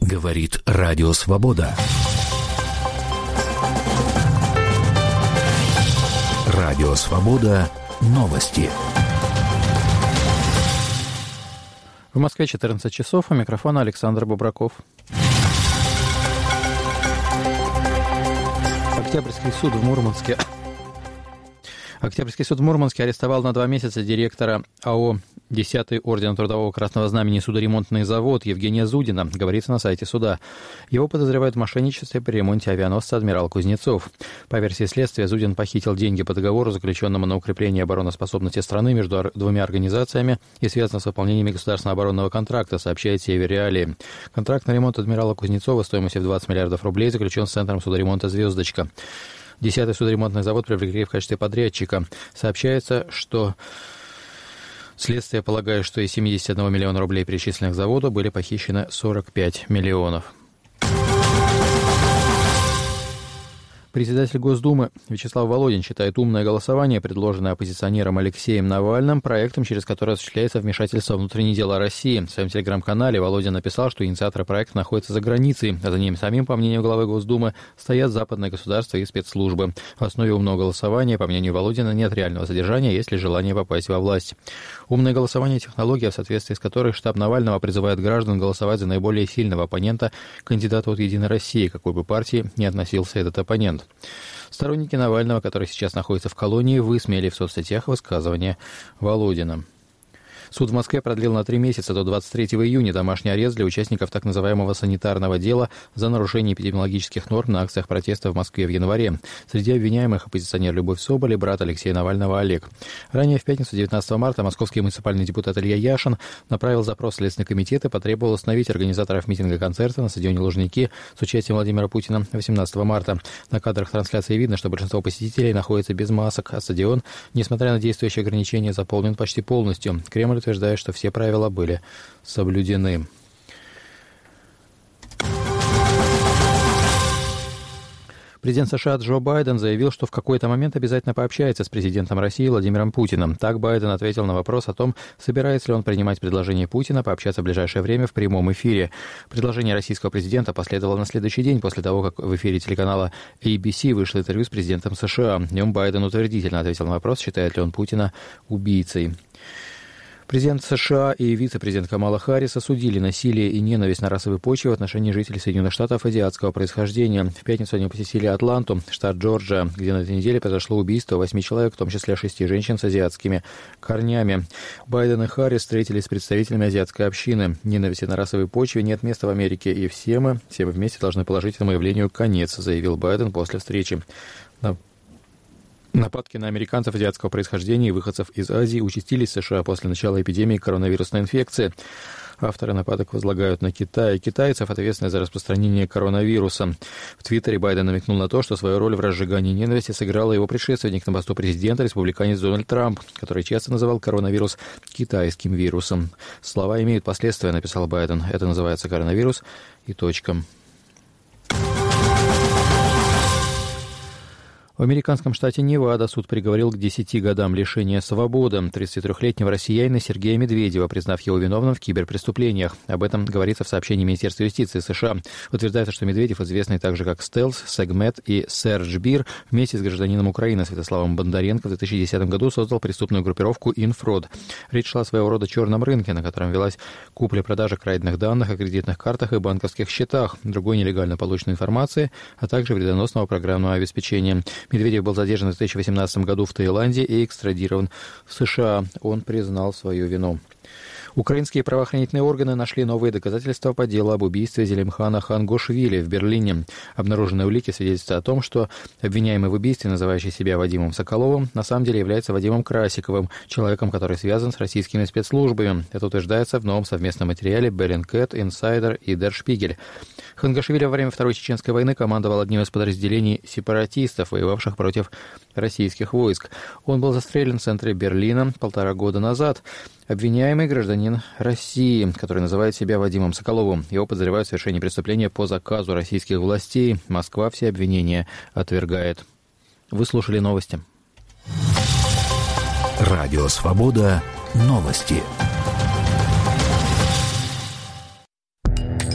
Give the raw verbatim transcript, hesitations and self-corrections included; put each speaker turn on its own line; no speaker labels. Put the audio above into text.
Говорит Радио Свобода. Радио Свобода. Новости.
В Москве четырнадцать часов, у микрофона Александр Бубраков. Октябрьский суд в Мурманске... Октябрьский суд в Мурманске арестовал на два месяца директора АО «десятый орден Трудового Красного Знамени судоремонтный завод» Евгения Зудина, говорится на сайте суда. Его подозревают в мошенничестве при ремонте авианосца «Адмирал Кузнецов». По версии следствия, Зудин похитил деньги по договору, заключенному на укрепление обороноспособности страны между двумя организациями и связано с выполнением государственного оборонного контракта, сообщает Север Реалии. Контракт на ремонт «Адмирала Кузнецова» стоимостью в двадцать миллиардов рублей заключен с Центром судоремонта «Звездочка». Десятый судоремонтный завод привлекли в качестве подрядчика. Сообщается, что следствие полагает, что из семьдесят один миллион рублей, перечисленных к заводу, были похищены сорок пять миллионов. Председатель Госдумы Вячеслав Володин считает умное голосование, предложенное оппозиционером Алексеем Навальным, проектом, через который осуществляется вмешательство в внутренние дела России. В своем телеграм-канале Володин написал, что инициаторы проекта находятся за границей, а за ним самим, по мнению главы Госдумы, стоят западные государства и спецслужбы. В основе умного голосования, по мнению Володина, нет реального содержания, есть лишь желание попасть во власть. Умное голосование – технология, в соответствии с которой штаб Навального призывает граждан голосовать за наиболее сильного оппонента, кандидата от «Единой России», какой бы партии ни относился этот оппонент. Сторонники Навального, который сейчас находится в колонии, высмеяли в соцсетях высказывания Володина. Суд в Москве продлил на три месяца до двадцать третьего июня домашний арест для участников так называемого санитарного дела за нарушение эпидемиологических норм на акциях протеста в Москве в январе. Среди обвиняемых оппозиционер Любовь Соболь и брат Алексея Навального Олег. Ранее в пятницу, девятнадцатого марта, московский муниципальный депутат Илья Яшин направил запрос в Следственный комитет и потребовал остановить организаторов митинга-концерта на стадионе Лужники с участием Владимира Путина восемнадцатого марта. На кадрах трансляции видно, что большинство посетителей находится без масок, а стадион, несмотря на действующие ограничения, заполнен почти полностью. Кремль утверждает, что все правила были соблюдены. Президент США Джо Байден заявил, что в какой-то момент обязательно пообщается с президентом России Владимиром Путиным. Так Байден ответил на вопрос о том, собирается ли он принимать предложение Путина пообщаться в ближайшее время в прямом эфире. Предложение российского президента последовало на следующий день после того, как в эфире телеканала эй би си вышло интервью с президентом США. В нем Байден утвердительно ответил на вопрос, считает ли он Путина убийцей. Президент США и вице-президент Камала Харрис осудили насилие и ненависть на расовой почве в отношении жителей Соединенных Штатов азиатского происхождения. В пятницу они посетили Атланту, штат Джорджия, где на этой неделе произошло убийство восьми человек, в том числе шести женщин с азиатскими корнями. Байден и Харрис встретились с представителями азиатской общины. Ненависти на расовой почве нет места в Америке, и все мы, все мы вместе должны положить этому явлению конец, заявил Байден после встречи. Нападки на американцев азиатского происхождения и выходцев из Азии участились в США после начала эпидемии коронавирусной инфекции. Авторы нападок возлагают на Китай и китайцев, ответственных за распространение коронавируса. В Твиттере Байден намекнул на то, что свою роль в разжигании ненависти сыграл его предшественник на посту президента, республиканец Дональд Трамп, который часто называл коронавирус китайским вирусом. Слова имеют последствия, написал Байден. Это называется коронавирус и точка. В американском штате Невада суд приговорил к десяти годам лишения свободы тридцатитрёхлетнего россиянина Сергея Медведева, признав его виновным в киберпреступлениях. Об этом говорится в сообщении Министерства юстиции США. Утверждается, что Медведев, известный также как Стелс, Сегмет и Серж Бир, вместе с гражданином Украины Святославом Бондаренко в две тысячи десятом году создал преступную группировку «Инфрод». Речь шла о своего рода черном рынке, на котором велась купля-продажа кредитных данных о кредитных картах и банковских счетах, другой нелегально полученной информации, а также вредоносного программного обеспечения. Медведев был задержан в две тысячи восемнадцатом году в Таиланде и экстрадирован в США. Он признал свою вину. Украинские правоохранительные органы нашли новые доказательства по делу об убийстве Зелимхана Хангошвили в Берлине. Обнаруженные улики свидетельствуют о том, что обвиняемый в убийстве, называющий себя Вадимом Соколовым, на самом деле является Вадимом Красиковым, человеком, который связан с российскими спецслужбами. Это утверждается в новом совместном материале Bellingcat, Insider и Der Spiegel. Хангашвили во время Второй Чеченской войны командовал одним из подразделений сепаратистов, воевавших против российских войск. Он был застрелен в центре Берлина полтора года назад. Обвиняемый гражданин России, который называет себя Вадимом Соколовым. Его подозревают в совершении преступления по заказу российских властей. Москва все обвинения отвергает. Вы слушали новости.
Радио «Свобода». Новости.